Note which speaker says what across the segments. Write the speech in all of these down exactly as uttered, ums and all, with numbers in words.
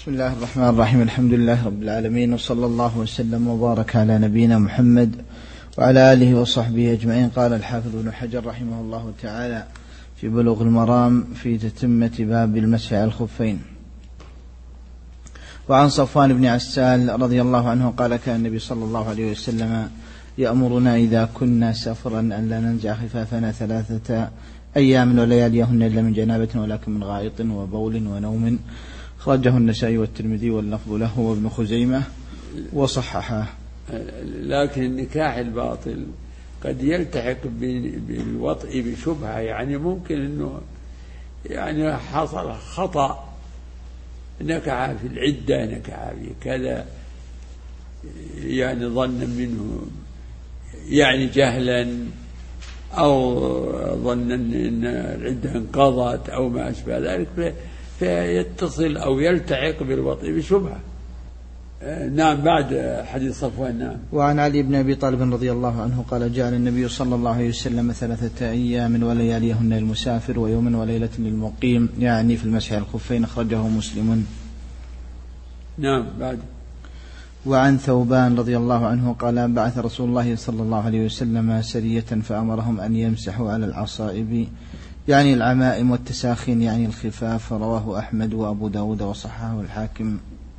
Speaker 1: بسم الله الرحمن الرحيم. الحمد لله رب العالمين، وصلى الله وسلم وبارك على نبينا محمد وعلى آله وصحبه أجمعين. قال الحافظ ابن حجر رحمه الله تعالى في بلوغ المرام في تتمة باب المسح على الخفين. وعن صفوان بن عسال رضي الله عنه قال كان النبي صلى الله عليه وسلم يأمرنا إذا كنا سفرا أن لا ننزع خفافنا ثلاثة أيام ولياليهن إلا من جنابة ولكن من غائط وبول ونوم. خرجه النسائي والترمذي واللفظ له وابن خزيمة وصححه.
Speaker 2: لكن النكاح الباطل قد يلتحق بالوطء بشبهة، يعني ممكن أنه يعني حصل خطأ، نكح في العدة، نكح في كذا، يعني ظن منه يعني جهلا، أو ظن أن العدة انقضت أو ما أشبه ذلك، فيتصل أو يلتحق بالوطء بشبهة. نعم. بعد حديث صفوان. نعم.
Speaker 1: وعن علي بن أبي طالب رضي الله عنه قال جعل النبي صلى الله عليه وسلم ثلاثة أيام ولياليهن للمسافر ويوم وليلة للمقيم، يعني في المسح على الخفين. أخرجه مسلم.
Speaker 2: نعم. بعد.
Speaker 1: وعن ثوبان رضي الله عنه قال بعث رسول الله صلى الله عليه وسلم سرية فأمرهم أن يمسحوا على العصائب، يعني العمائم، والتساخين يعني الخفاف. رواه أحمد وأبو داود وصححه الحاكم.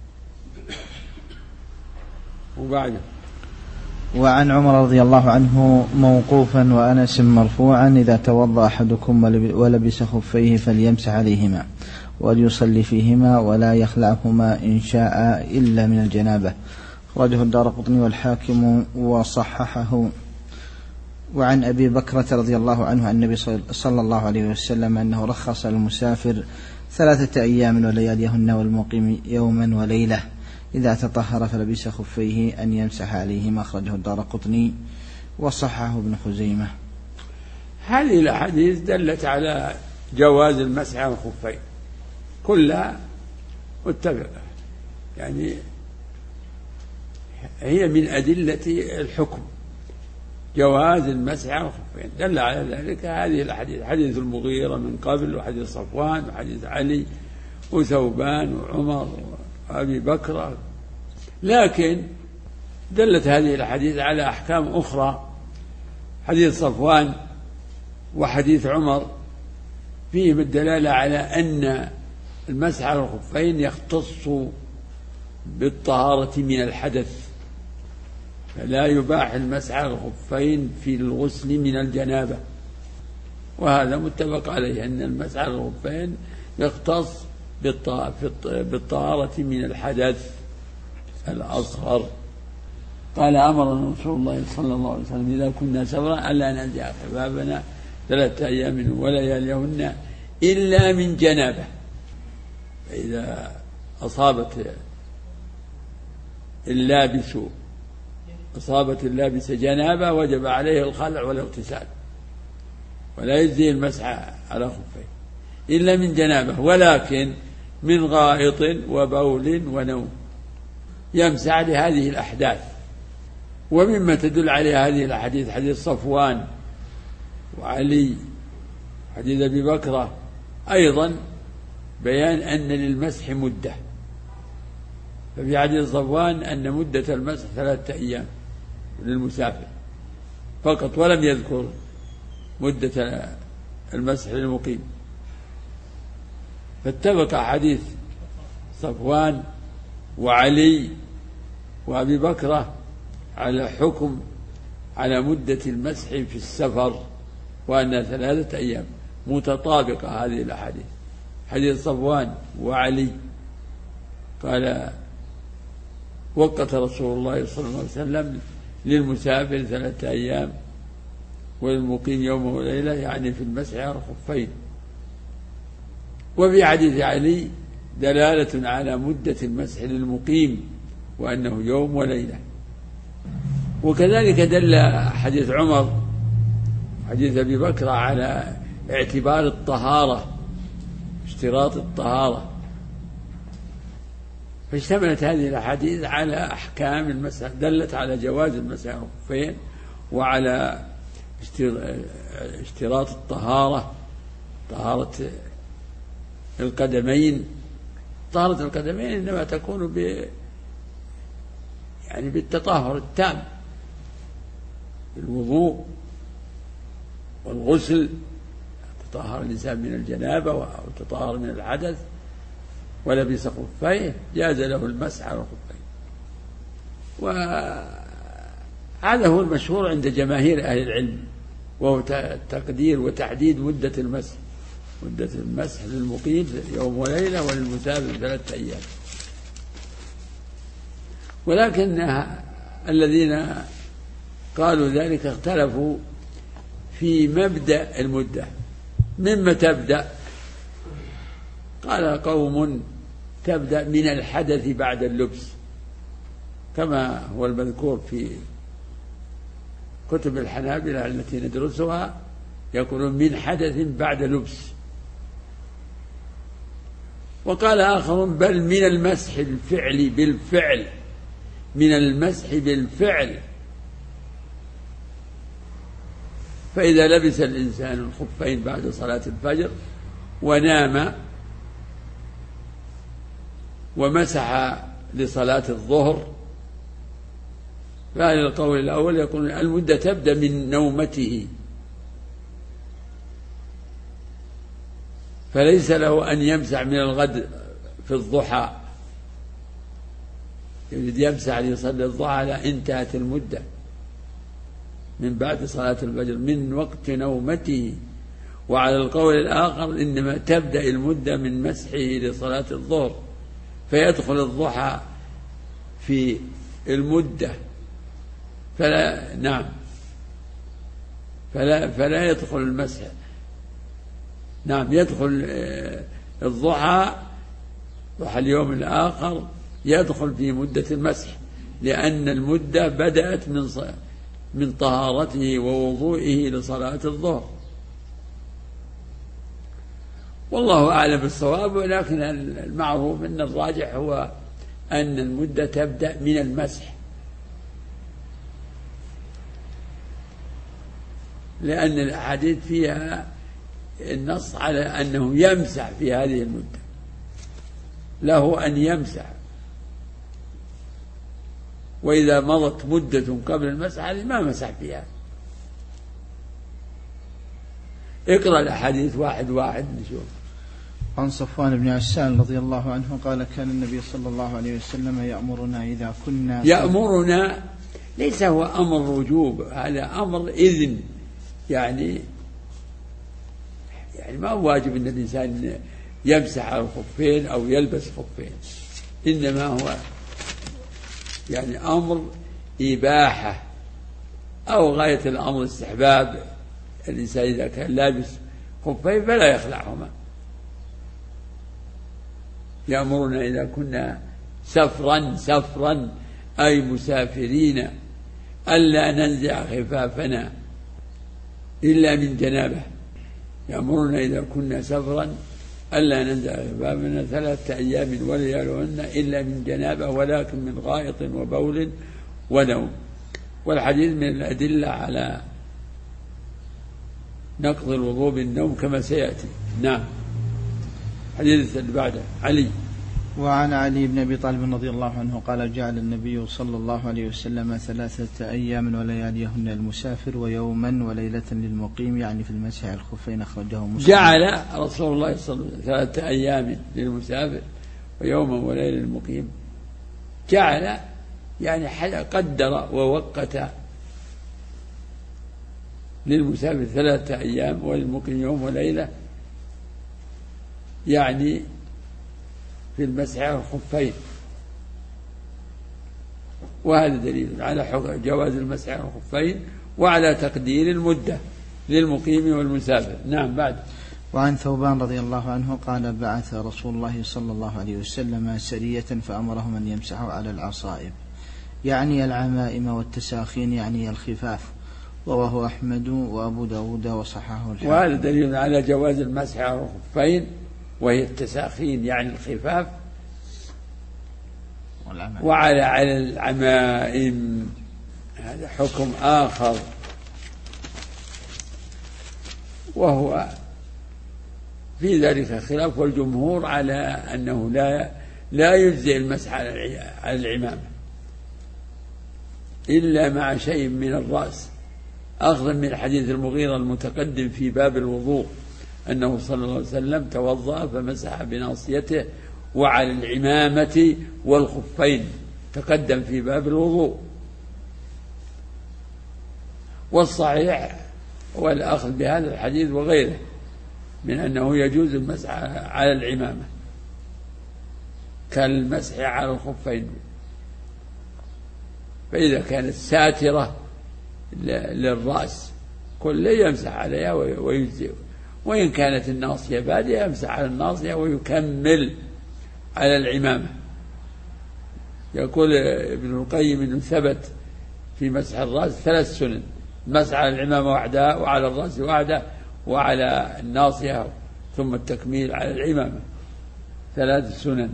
Speaker 2: وبعد.
Speaker 1: وعن عمر رضي الله عنه موقوفا وأنس مرفوعا إذا توضأ أحدكم ولبس خفيه فليمسح عليهما وليصلي فيهما ولا يخلعهما إن شاء إلا من الجنابة. أخرجه الدارقطني والحاكم وصححه. وعن أبي بكرة رضي الله عنه عن النبي صلى الله عليه وسلم أنه رخص المسافر ثلاثة أيام ولياليهن والمقيم يوما وليلة إذا تطهر فلبس خفيه أن يمسح عليهما. أخرجه الدارقطني وصححه ابن خزيمة.
Speaker 2: هذه الأحاديث دلت على جواز المسح على الخفين كلها متفقة، يعني هي من أدلة الحكم جواز المسح على الخفين. دل على ذلك هذه الحديث، حديث المغيرة من قبل، وحديث صفوان، وحديث علي وثوبان وعمر وأبي بكر. لكن دلت هذه الحديث على أحكام أخرى. حديث صفوان وحديث عمر فيهم الدلالة على أن المسح على الخفين يختص بالطهارة من الحدث، فلا يباح المسح على الخفين في الغسل من الجنابة، وهذا متفق عليه أن المسح على الخفين يختص بالطهارة من الحدث الأصغر. قال أمرنا رسول الله صلى الله عليه وسلم إذا كنا سفرا ألا ننزع خفافنا ثلاثة أيام ولياليهن إلا من جنابة، فإذا أصابت اللابس أصابت اللابس جنابة وجب عليه الخلع والاغتسال، ولا يجزي المسح على خفيه إلا من جنابة، ولكن من غائط وبول ونوم يمسح لهذه الأحداث. ومما تدل عليه هذه الأحاديث حديث صفوان وعلي، حديث أبي بكرة أيضا بيان أن للمسح مدة، ففي حديث صفوان أن مدة المسح ثلاثة أيام للمسافر فقط، ولم يذكر مدة المسح للمقيم. فاتفق حديث صفوان وعلي وأبي بكرة على حكم على مدة المسح في السفر، وأنها ثلاثة أيام، متطابقة هذه الأحاديث. حديث صفوان وعلي قال وقت رسول الله صلى الله عليه وسلم للمسافر ثلاثة أيام وللمقيم يوم وليلة، يعني في المسح على الخفين. وفي حديث علي دلالة على مدة المسح للمقيم وأنه يوم وليلة. وكذلك دل حديث عمر حديث أبي بكر على اعتبار الطهارة، اشتراط الطهارة، فاشتملت هذه الأحاديث على أحكام المسح، دلت على جواز المسح على الخفين وعلى اشتراط الطهارة، طهارة القدمين طهارة القدمين إنما تكون ب يعني بالتطهر التام، بالوضوء والغسل، تطهر الإنسان من الجنابة أو تطهر من الحدث ولبس خفيه جاز له المسح على الخفين. وهذا هو المشهور عند جماهير أهل العلم، وهو تقدير وتحديد مدة المسح. مدة المسح للمقيم يوم وليلة وللمسافر ثلاثة أيام. ولكن الذين قالوا ذلك اختلفوا في مبدأ المدة، مما تبدأ. قال قوم تبدأ من الحدث بعد اللبس، كما هو المذكور في كتب الحنابلة التي ندرسها، يقولون من حدث بعد لبس. وقال آخرون بل من المسح الفعلي بالفعل، من المسح بالفعل. فإذا لبس الإنسان الخفين بعد صلاة الفجر ونام ومسح لصلاة الظهر، فعلى القول الأول يقول المدة تبدأ من نومته، فليس له أن يمسح من الغد في الضحى، يريد يمسح ليصلي الضحى، لا، انتهت المدة من بعد صلاة الفجر من وقت نومته. وعلى القول الآخر إنما تبدأ المدة من مسحه لصلاة الظهر، فيدخل الضحى في المدة، فلا نعم فلا فلا يدخل المسح، نعم يدخل الضحى، ضحى اليوم الآخر يدخل في مدة المسح، لأن المدة بدأت من من طهارته ووضوئه لصلاة الظهر. والله أعلم بالصواب، ولكن المعروف أن الراجح هو أن المدة تبدأ من المسح، لأن الأحاديث فيها النص على أنه يمسح في هذه المدة، له أن يمسح. وإذا مضت مدة قبل المسح هذه ما مسح فيها. اقرأ الأحاديث واحد واحد نشوف.
Speaker 1: عن صفوان بن عسال رضي الله عنه قال كان النبي صلى الله عليه وسلم يأمرنا إذا كنا
Speaker 2: يأمرنا، ليس هو أمر وجوب، هذا أمر إذن، يعني يعني ما هو واجب أن الإنسان يمسح على الخفين أو يلبس خفين، إنما هو يعني أمر إباحة أو غاية الأمر استحباب. الإنسان إذا كان لابس خفين فلا يخلعهما. يأمرنا إذا كنا سفرا سفرا أي مسافرين ألا ننزع خفافنا إلا من جنابه. يأمرنا إذا كنا سفرا ألا ننزع خفافنا ثلاثة أيام وليالهن إلا من جنابه ولكن من غائط وبول ونوم. والحديث من الأدلة على نقض الوضوء بالنوم كما سيأتي. نعم. حديث اللي بعده علي.
Speaker 1: وعن علي بن أبي طالب رضي الله عنه قال جعل النبي صلى الله عليه وسلم ثلاثة أيام ولياليهن للمسافر ويوما وليلة للمقيم، يعني في المسح على الخفين، أخرجه مسلم.
Speaker 2: جعل رسول الله صلى الله عليه وسلم ثلاثة أيام للمسافر ويوما وليلة للمقيم. جعل يعني قدر ووقت للمسافر ثلاثة أيام وللمقيم يوم وليلة، يعني في المسح على الخفين. وهذا دليل على جواز المسح على الخفين وعلى تقدير المدة للمقيم والمسافر. نعم. بعد.
Speaker 1: وعن ثوبان رضي الله عنه قال بعث رسول الله صلى الله عليه وسلم سرية فأمرهم أن يمسحوا على العصائب، يعني العمائم، والتساخين يعني الخفاف، ورواه أحمد وأبو داود وصححه الحاكم.
Speaker 2: وهذا دليل على جواز المسح على الخفين، وهي التساخين يعني الخفاف، وعلى على العمائم هذا حكم آخر، وهو في ذلك خلاف، والجمهور على أنه لا لا يجزئ المسح على العمامة إلا مع شيء من الرأس، أخذا من حديث المغيرة المتقدم في باب الوضوء أنه صلى الله عليه وسلم توضأ فمسح بناصيته وعلى العمامة والخفين، تقدم في باب الوضوء. والصحيح والأخذ بهذا الحديث وغيره من أنه يجوز المسح على العمامة كالمسح على الخفين، فإذا كانت ساترة للرأس كل يمسح عليها ويجزئ، وإن كانت الناصية بادية يمسح على الناصية ويكمل على العمامة. يقول ابن القيم إنه ثبت في مسح الرأس ثلاث سنن: مسح على العمامة وحدها، وعلى الرأس وحده، وعلى الناصية، ثم التكميل على العمامة، ثلاث سنن.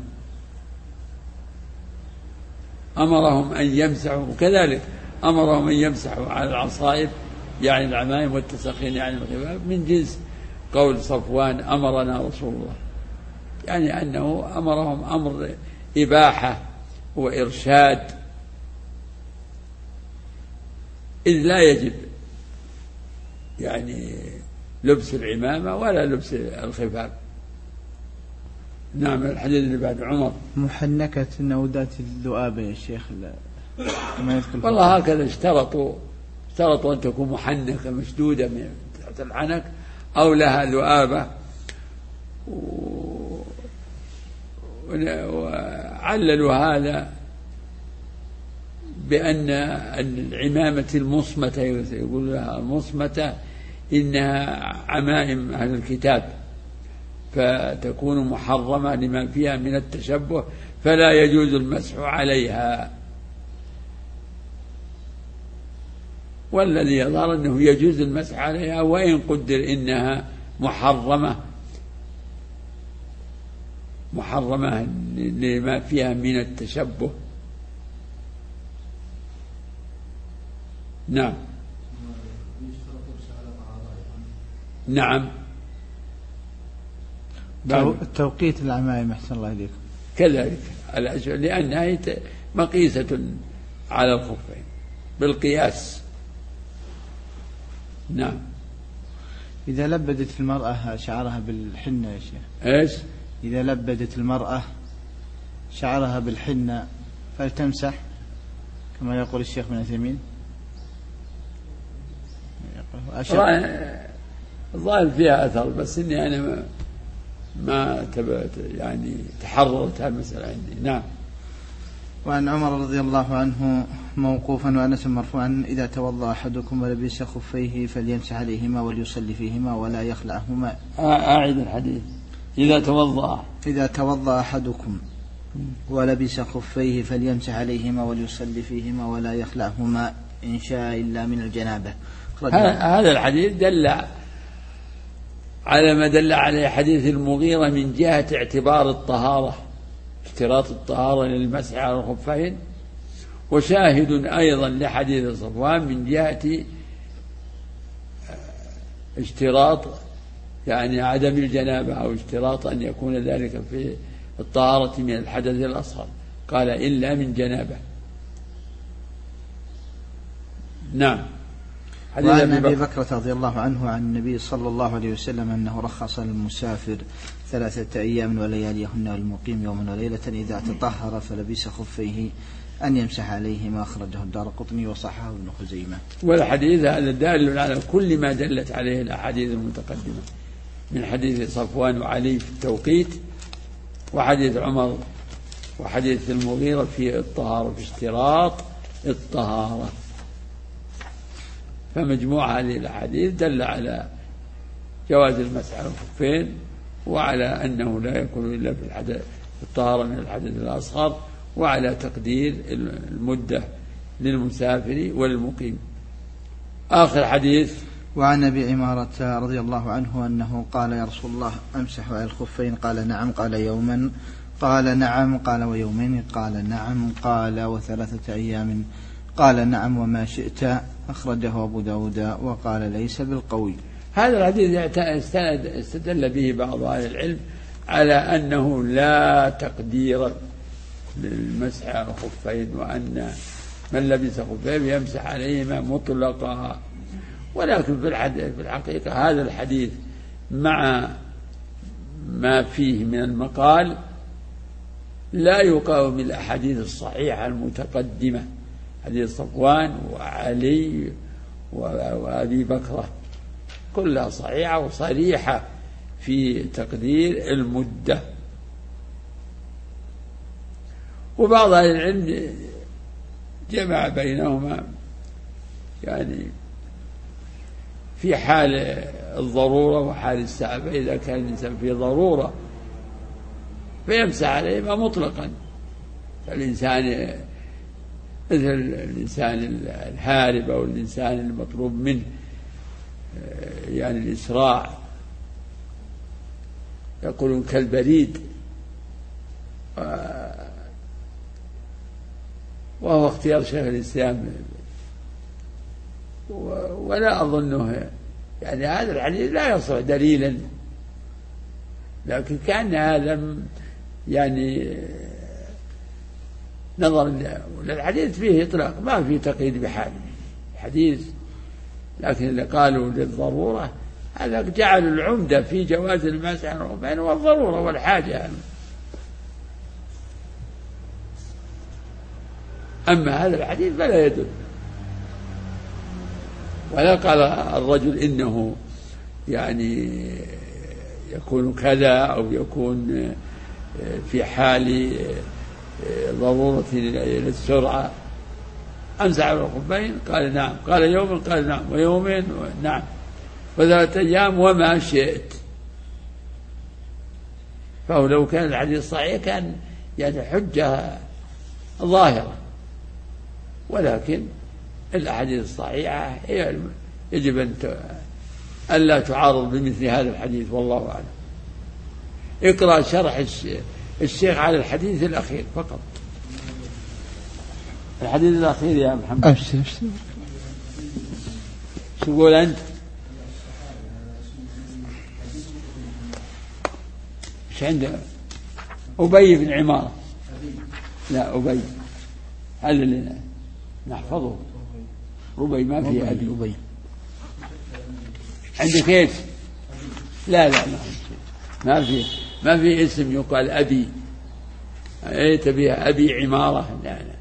Speaker 2: أمرهم أن يمسحوا، وكذلك أمرهم أن يمسحوا على العصائب يعني العمائم، والتسخين يعني الخفاف، من جنس قول صفوان أمرنا رسول الله، يعني أنه أمرهم أمر إباحة وإرشاد، إذ لا يجب يعني لبس العمامة ولا لبس الخفاف. نعم. الحديث اللي بعد عمر:
Speaker 1: محنكة نودات الذؤابة يا شيخ.
Speaker 2: والله هكذا اشترطوا اشترطوا أن تكون محنكة مشدودة من تحت الحنك أو لها ذؤابة، وعللوا هذا بأن العمامة المصمتة، يقول لها المصمتة إنها عمائم أهل الكتاب، فتكون محرمة لما فيها من التشبه، فلا يجوز المسح عليها. والذي يظهر أنه يجوز المسح عليها وإن قدر إنها محرمة محرمة لما فيها من التشبه. نعم. نعم.
Speaker 1: التوقيت العمائم أحسن الله إليكم
Speaker 2: كذلك لأنها مقيسة على الخفين بالقياس. نعم.
Speaker 1: إذا لبدت المرأة شعرها بالحنة يا شيخ،
Speaker 2: إيش؟
Speaker 1: إذا لبدت المرأة شعرها بالحنة فلتمسح كما يقول الشيخ ابن عثيمين؟
Speaker 2: الظاهر فيها أثر، بس إني أنا ما, ما تبعت يعني تحررت هالمسألة عندي. نعم.
Speaker 1: وعن عمر رضي الله عنه موقوفا وأنس مرفوعا: إذا توضأ أحدكم ولبس خفيه فليمسح عليهما وليصلي فيهما ولا يخلعهما.
Speaker 2: أعيد الحديث. إذا توضأ
Speaker 1: إذا توضأ أحدكم ولبس خفيه فليمسح عليهما وليصلي فيهما ولا يخلعهما إن شاء إلا من الجنابة.
Speaker 2: هذا الحديث دل على ما دل عليه حديث المغيرة من جهة اعتبار الطهارة، اشتراط الطهارة للمسح على الخفين، وشاهد أيضا لحديث صفوان من جهة اشتراط يعني عدم الجنابة، أو اشتراط أن يكون ذلك في الطهارة من الحدث الأصغر، قال إلا من جنابة. نعم.
Speaker 1: وعن أبي بكرة رضي الله عنه عن النبي صلى الله عليه وسلم أنه رخص للمسافر ثلاثة أيام ولياليهن والمقيم يوما وليلة إذا تطهر فلبس خفيه أن يمسح عليهما، أخرجه الدارقطني وصححه ابن خزيمة.
Speaker 2: والحديث هذا دال على كل ما دلت عليه الأحاديث المتقدمة من حديث صفوان وعلي في التوقيت، وحديث عمر وحديث المغيرة في الطهارة، في اشتراط الطهارة. فمجموع هذه الأحاديث دل على جواز المسح على الخفين، وعلى أنه لا يكون إلا في الحدث الطهارة من الحدث الأصغر، وعلى تقدير المدة للمسافر والمقيم. آخر حديث.
Speaker 1: وعن أبي عمارة رضي الله عنه أنه قال: يا رسول الله أمسح على الخفين؟ قال: نعم. قال: يوما؟ قال: نعم. قال: ويومين؟ قال: نعم. قال: وثلاثة أيام؟ قال: نعم. وما شئت. أخرجه أبو داود وقال: ليس بالقوي.
Speaker 2: هذا الحديث استدل به بعض أهل العلم على أنه لا تقدير للمسح على الخفين، وأن من لبس خفين يمسح عليهما مطلقا. ولكن في الحقيقة هذا الحديث مع ما فيه من المقال لا يقاوم الأحاديث الصحيحة المتقدمة، حديث صفوان وعلي وأبي بكر كلها صحيحة وصريحة في تقدير المدة. وبعض أهل العلم جمع بينهما، يعني في حال الضرورة وحال السعة، فإذا كان الإنسان في ضرورة فيمسح عليهما مطلقا، فالإنسان مثل الإنسان الهارب أو الإنسان المطلوب منه يعني الإسراع، يقولون كالبريد، وهو اختيار شيخ الإسلام، ولا أظنه يعني هذا الحديث لا يصح دليلا، لكن كان هذا يعني نظر للحديث فيه إطلاق، ما فيه تقييد بحال الحديث، لكن اللي قالوا للضرورة هذا جعلوا العمدة في جواز المسح على الخفين والضرورة والحاجة. أما هذا الحديث فلا يدل، ولا قال الرجل إنه يعني يكون كذا أو يكون في حال ضرورة للسرعة أمسح على الخفين، قال نعم، قال يوم، قال نعم، ويومين نعم، وثلاثة أيام وما شئت. فهو لو كان الحديث صحيح كان يعني حجة ظاهرة، ولكن الأحاديث الصحيحة هي يجب أن ألا تعارض بمثل هذا الحديث، والله أعلم. اقرأ شرح الشيخ على الحديث الأخير فقط، الحديث الأخير يا محمد.
Speaker 1: أبشر أبشر.
Speaker 2: شو تقول أنت؟ إيش عنده؟ أبي بن عمارة. لا أبي، هذا اللي نحفظه. ربي ما في أبي. أبي عندك إيش؟ لا لا ما في ما في اسم يقال أبي. إيه تبيها أبي عمارة؟ لا لا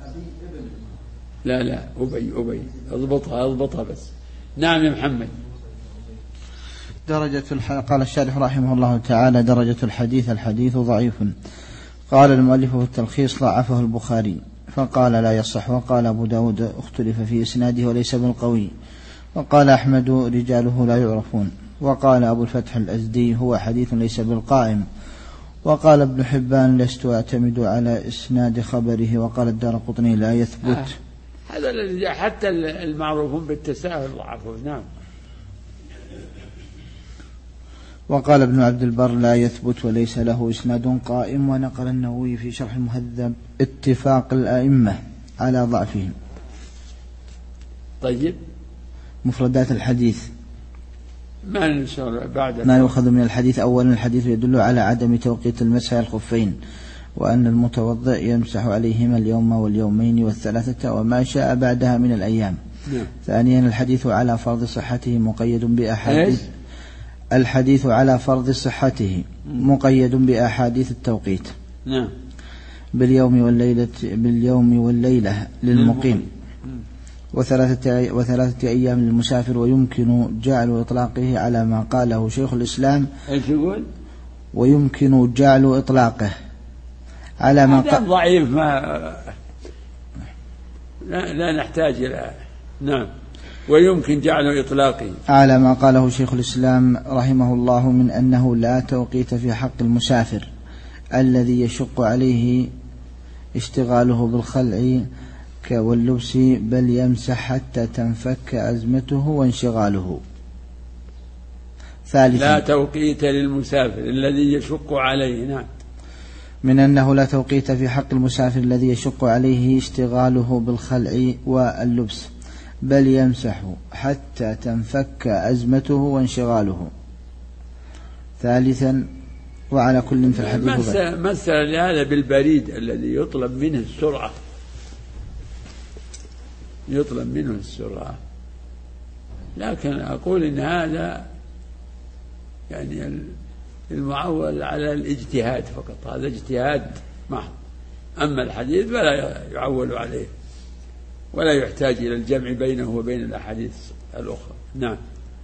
Speaker 2: لا لا أبي أبي اضبطها اضبطها بس. نعم يا محمد.
Speaker 1: درجة الح... قال الشارح رحمه الله تعالى: درجة الحديث: الحديث ضعيف. قال المؤلف في التلخيص: ضعفه البخاري، فقال لا يصح. وقال أبو داود: اختلف في إسناده وليس بالقوي. وقال أحمد: رجاله لا يعرفون. وقال أبو الفتح الأزدي: هو حديث ليس بالقائم. وقال ابن حبان: لست أعتمد على إسناد خبره. وقال الدارقطني: لا يثبت.
Speaker 2: آه. هذا الذي حتى المعروفون بالتساهل ضعفوا. نعم.
Speaker 1: وقال ابن عبد البر: لا يثبت وليس له إسناد قائم. ونقل النووي في شرح المهذب اتفاق الأئمة على ضعفهم.
Speaker 2: طيب.
Speaker 1: مفردات الحديث:
Speaker 2: ما نشر بعد
Speaker 1: ما يؤخذ من الحديث: أولا الحديث يدل على عدم توقيت المسح على الخفين، وأن المتوضئ يمسح عليهما اليوم واليومين والثلاثة وما شاء بعدها من الأيام.
Speaker 2: نعم.
Speaker 1: ثانيا الحديث على فرض صحته مقيد بأحاديث الحديث على فرض صحته مقيد بأحاديث التوقيت.
Speaker 2: نعم.
Speaker 1: باليوم والليلة باليوم والليلة للمقيم، وثلاثة وثلاثة أيام للمسافر. ويمكن جعل إطلاقه على ما قاله شيخ الإسلام.
Speaker 2: ايش يقول؟
Speaker 1: ويمكن جعل إطلاقه على ما
Speaker 2: قال ضعيف، ما لا, لا نحتاج إلى. نعم. ويمكن جعل إطلاقه
Speaker 1: على ما قاله شيخ الإسلام رحمه الله من أنه لا توقيت في حق المسافر الذي يشق عليه اشتغاله بالخلع واللبس، بل يمسح حتى تنفك أزمته وانشغاله. ثالثا
Speaker 2: لا توقيت للمسافر الذي يشق عليه. نعم.
Speaker 1: من أنه لا توقيت في حق المسافر الذي يشق عليه اشتغاله بالخلع واللبس، بل يمسح حتى تنفك أزمته وانشغاله. ثالثا وعلى كل في الحديث
Speaker 2: مثلا لهذا بالبريد الذي يطلب منه السرعة، يطلب منه السرعة، لكن أقول إن هذا يعني المعول على الاجتهاد فقط، هذا اجتهاد محض. أما الحديث فلا يعول عليه ولا يحتاج إلى الجمع بينه وبين الأحاديث الأخرى. نعم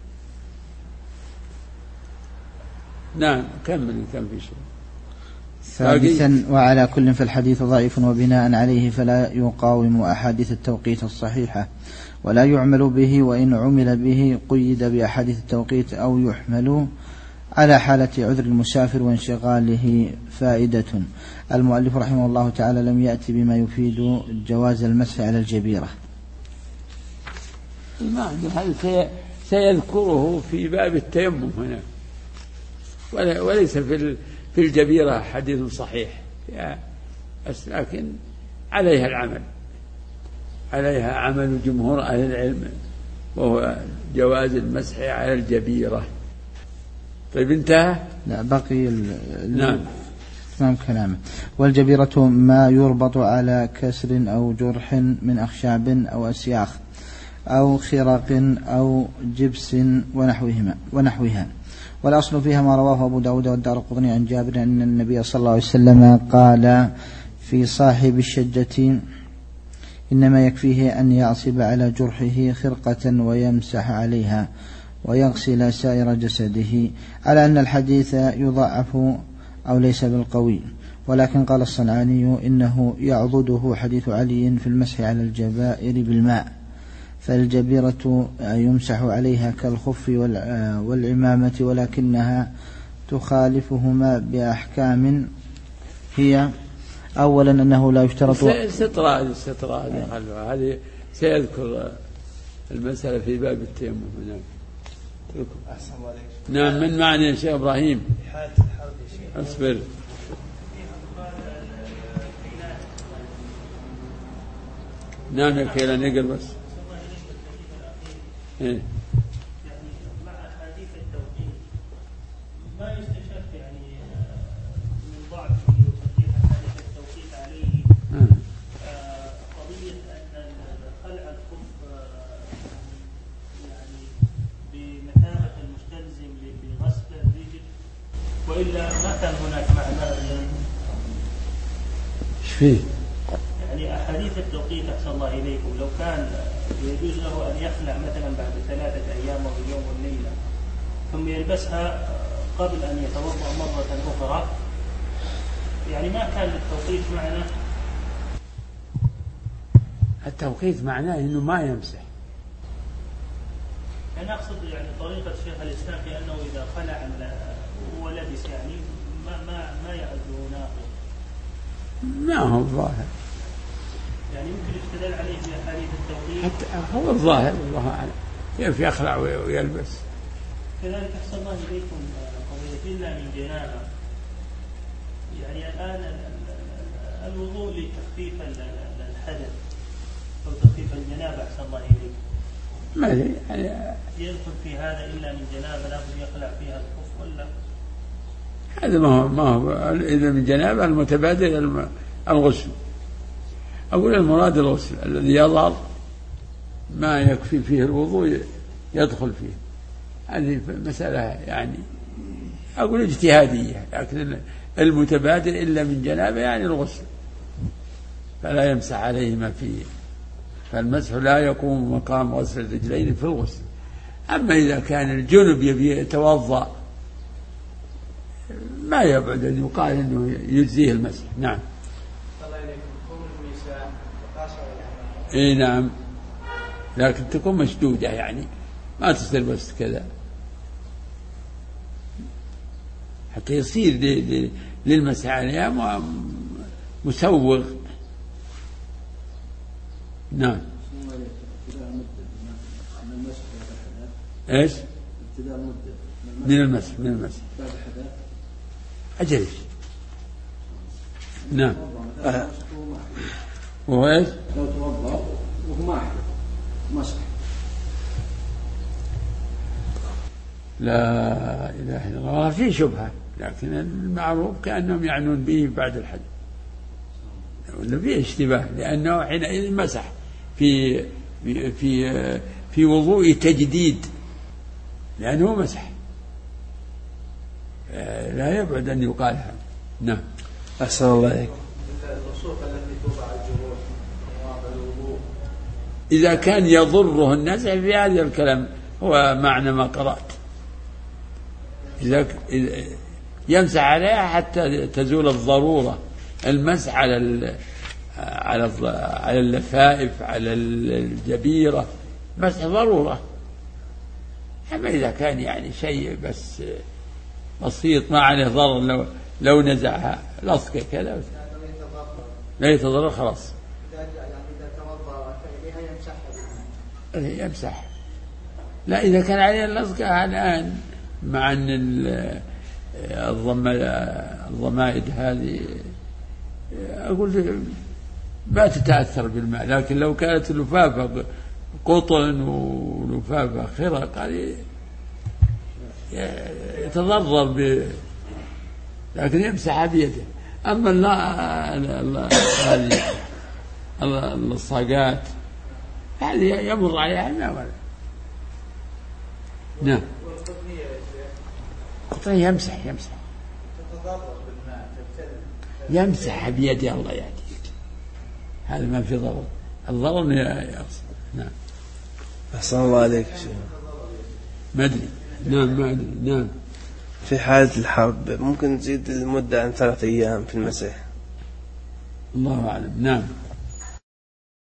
Speaker 2: نعم كمل كم في شيء.
Speaker 1: ثالثا وعلى كل في الحديث ضعيف وبناء عليه فلا يقاوم أحاديث التوقيت الصحيحة ولا يعمل به، وإن عمل به قيد بأحاديث التوقيت أو يحمل على حالة عذر المسافر وانشغاله فائدة. المؤلف رحمه الله تعالى لم يأتي بما يفيد جواز المسح على الجبيرة.
Speaker 2: ما هذا سيذكره في باب التيمم هنا، وليس في في الجبيرة حديث صحيح، لكن عليها العمل، عليها عمل جمهور أهل العلم، وهو جواز المسح على الجبيرة. طيب انتهى؟
Speaker 1: لا بقي
Speaker 2: نعم
Speaker 1: تمام كلامه. والجبيرة ما يربط على كسر أو جرح من أخشاب أو أسياخ أو خرق أو جبس ونحوهما ونحوها. والأصل فيها ما رواه أبو داود والدارقطني عن جابر أن النبي صلى الله عليه وسلم قال في صاحب الشجة إنما يكفيه أن يعصب على جرحه خرقة ويمسح عليها ويغسل سائر جسده، على أن الحديث يضعف أو ليس بالقوي. ولكن قال الصنعاني إنه يعضده حديث علي في المسح على الجبائر بالماء، فالجبيرة يمسح عليها كالخف والعمامة، ولكنها تخالفهما بأحكام هي أولا أنه لا يشترط
Speaker 2: استطراد استطراد هذه سيذكر المسألة في باب التيمم. نعم من معنى يا شيخ إبراهيم؟ أصبر. نعم كيلا نقل بس. إيه؟
Speaker 3: مع أحاديث التوقيت ما يستشف يعني من ضعفه وترجيح أحاديث التوقيت عليه قضية أن خلع الخف يعني بمثابة المستلزم لغسل الرجل، وإلا ما كان هناك معنى.
Speaker 2: إيش فيه؟
Speaker 3: يعني أحاديث التوقيت أحسن الله إليكم لو كان يجوز له أن يخلع مثلا بعد ثلاثة أيام أو يوم والليلة ثم يلبسها قبل أن يتوضأ مرة أخرى، يعني ما كان للتوقيت معنى.
Speaker 2: التوقيت معناه إنه ما يمسح.
Speaker 3: أنا أقصد يعني طريقة شيخ الإسلام في أنه إذا خلع ولبس يعني ما ما ما يعد ناقض.
Speaker 2: ما هو الظاهر.
Speaker 3: يعني يمكن يستدل عليه في أحاديث التوقيت.
Speaker 2: حتى هو الظاهر والله أعلم كيف يخلع ويلبس.
Speaker 3: كذلك أحسن الله إليكم قضية إلا من جنابة، يعني الآن الوضوء لتخفيف الحدث أو تخفيف الجنابة أحسن الله إليكم
Speaker 2: ما يعني
Speaker 3: يدخل في هذا إلا من جنابة لابد يخلع فيها الخف ولا؟
Speaker 2: هذا ما هو ما هو إذا من جنابة المتبادل الغسل. أقول المراد الغسل الذي يظهر ما يكفي فيه الوضوء يدخل فيه. هذه مسألة يعني أقول اجتهادية، لكن المتبادل إلا من جنابة يعني الغسل، فلا يمسح عليه ما فيه، فالمسح لا يقوم مقام غسل الرجلين في الغسل. أما إذا كان الجنب يبي يتوضأ ما يبعد أن يقال أنه يجزيه المسح. نعم. اي نعم، لكن تكون مشدودة يعني ما تصير بس كذا حتى يصير للمسح عليها مسوغ. نعم. ايش؟ من المسح من المسح أجل. نعم. وهو ايش؟
Speaker 4: لو توضأ وهو ما أحدث مسح.
Speaker 2: لا إله إلا الله في شبهة، لكن المعروف كأنهم يعنون به بعد الحج، ولا فيه اشتباه، لأنه حينئذ مسح في في في وضوء تجديد، لأنه مسح، لا يبعد أن يقال هذا. نعم.
Speaker 5: أحسن الله عليك.
Speaker 2: إذا كان يضره النزع في هذا الكلام هو معنى ما قرأت، إذا يمسح عليها حتى تزول الضرورة، المسح على ال على على اللفائف على الجبيرة مسح ضرورة. أما إذا كان يعني شيء بس بسيط ما عليه ضرر، لو لو نزعها لصقة كذا لا يتضرر خلاص يمسح. لا إذا كان عليه اللصقة الآن مع أن الضمائد هذه أقول ما تتأثر بالماء، لكن لو كانت لفافة قطن ولفافة خرق هذه يتضرر ب، لكن يمسح بيده. أما هذه اللصاقات هذه يمر عليها الماء ولا. نعم. قطنية يمسح يمسح يمسح بيده الله يهديك، هذا ما في ضرر، الضرر يقصد. نعم.
Speaker 5: أحسن الله عليك شيخ.
Speaker 2: ما أدري. نعم ما أدري. نعم.
Speaker 5: في حالة الحرب ممكن تزيد المدة عن ثلاثة أيام في المسيح؟
Speaker 2: الله أعلم. نعم.